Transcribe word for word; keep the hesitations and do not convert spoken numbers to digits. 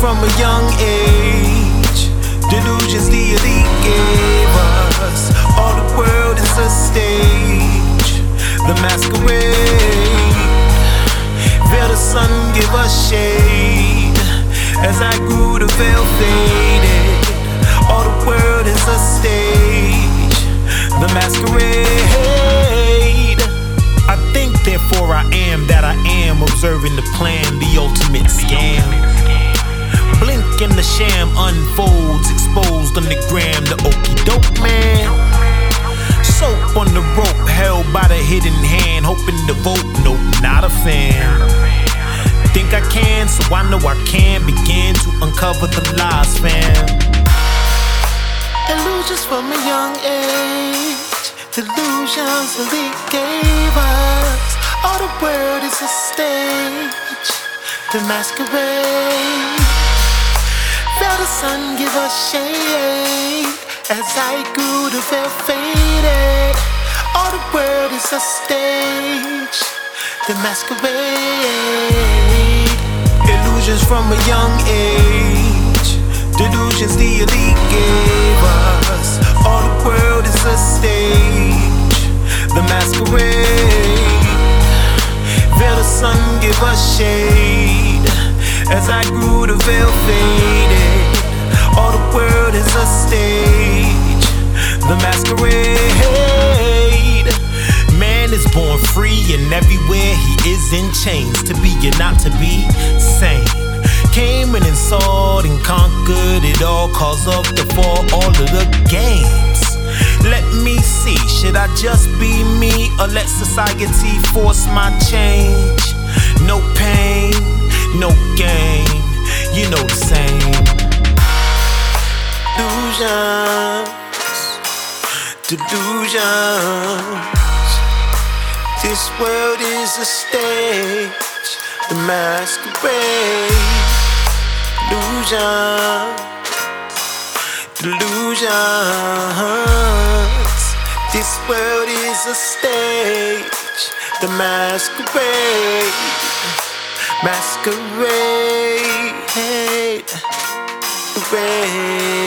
from a young age. Delusions the elite gave us. All the world is a stage. The masquerade. Veil the sun, give us shade. As I grew, the veil faded. All the world is a stage. The masquerade. I think, therefore I am that I am. Observing the plan, the ultimate scam. Blink and the sham unfolds, exposed on the gram. The okey doke man. Soap on the rope, held by the hidden hand. Hoping to vote, nope, not a fan. Think I can, so I know I can begin to uncover the lies, fam. Illusions from a young age. Delusions elite gave us. All the world is a stage. The masquerade. Feel the sun give us shade. As I grew, the veil faded. All the world is a stage. The masquerade. Illusions from a young age. Delusions the elite gave us. All the world is a stage. The masquerade. Veil the sun, give us shade. As I grew, the veil faded. All the world is a stage. The masquerade. Man is born free, and everywhere he is in chains. To be and not to be sane. Came in and saw it and conquered it all. Cause of the fall, all of the games. Let me see, should I just be me, or let society force my change? No pain, no gain, you know the same. Delusions, delusions. This world is a stage, the masquerade. Delusions, delusions. This world is a stage, the masquerade. Masquerade, masquerade.